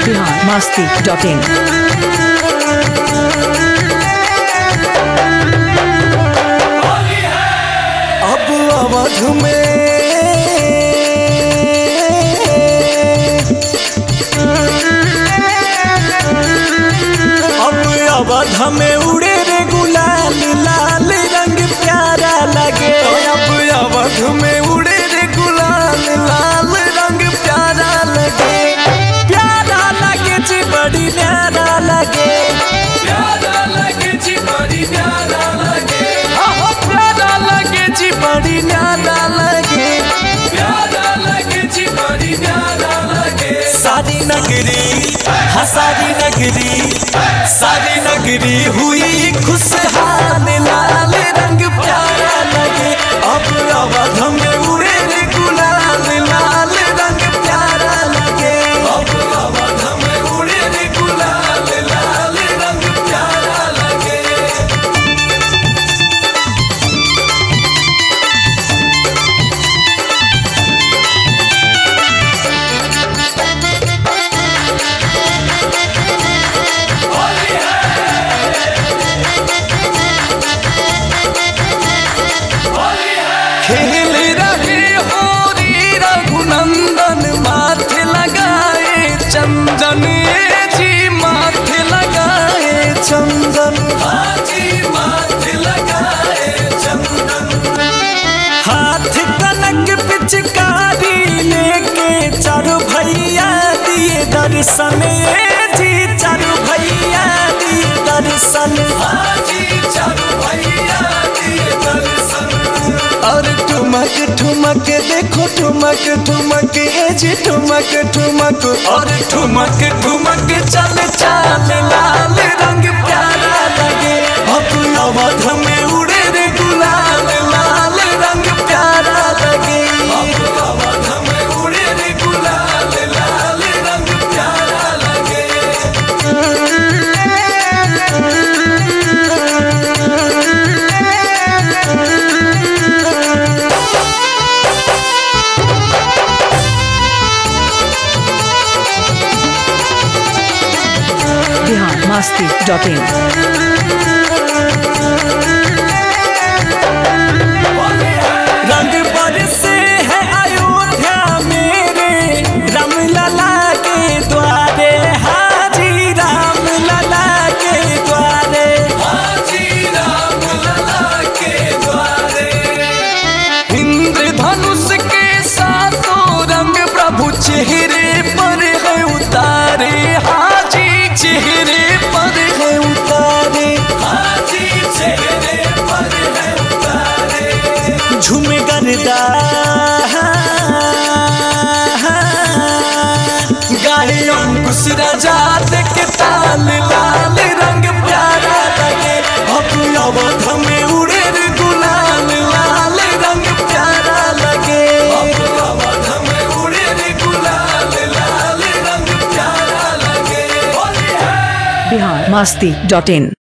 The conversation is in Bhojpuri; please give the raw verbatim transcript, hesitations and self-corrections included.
बिहार मस्ती डॉट इन। अब अवध में अब अवध में उड़े रे गुलाल लाल रंग प्यारा लगे। अब अवध में उड़े रे गुलाल लाल रंग प्यारा लगे। प्यारा लगे जी बड़ी न्यारा लगे। प्यारा लगे जी बड़ी न्यारा लगे। हाँ प्यारा लगे जी बड़ी न्यारा लगे। प्यारा लगे जी बड़ी न्यारा लगे। सारी नगरी हाँ सारी नगरी सारी नगरी हुई खुशहाल लाल रंग प्यारा लगे। अब अवध में उड़े रे गुलाल लाल रंग प्यारा लगे। अब अवध में उड़े रे गुलाल लाल रंग प्यारा लगे। खेल रहे होरी रघुनंदन माथे लगाए चंदन जी माथे लगाए चंदन। हाजी माथे लगाए चंदन। हाथ कनक पिचकारी लेके चारू भैया दिए दर्शन जी चारू भैया दिए दर्शन। हाजी चारू भैया दिए दर्शन। और ठुमक ठुमक देखो ठुमक ठुमक ए जी ठुमक ठुमक और ठुमक ठुमक चल चाल लाल रंग प्यारा लगे। अब अवध में उड़े रे गुलाल लाल रंग प्यारा लगे। अब अवध में उड़े रे गुलाल लाल रंग प्यारा लगे। Bihar Masti dot in. रंग बरसे है अयोध्या मेरे राम लला के द्वारे। हाजी राम लला के द्वारे। हाजी राम लला के द्वारे। इंद्रधनुष के सातों रंग प्रभु चेहरे पर है उतारे। हाजी चेहरे पर है उतारे। हाजी चेहरे पर है उतारे। झूम गरदा गाए अंकुश राजा के ताल लाल रंग प्यारा लगे। अब अवध में उड़े रे गुलाल लाल रंग प्यारा लगे। अब अवध में उड़े रे गुलाल लाल रंग प्यारा लगे। बिहार मस्ती डॉट इन।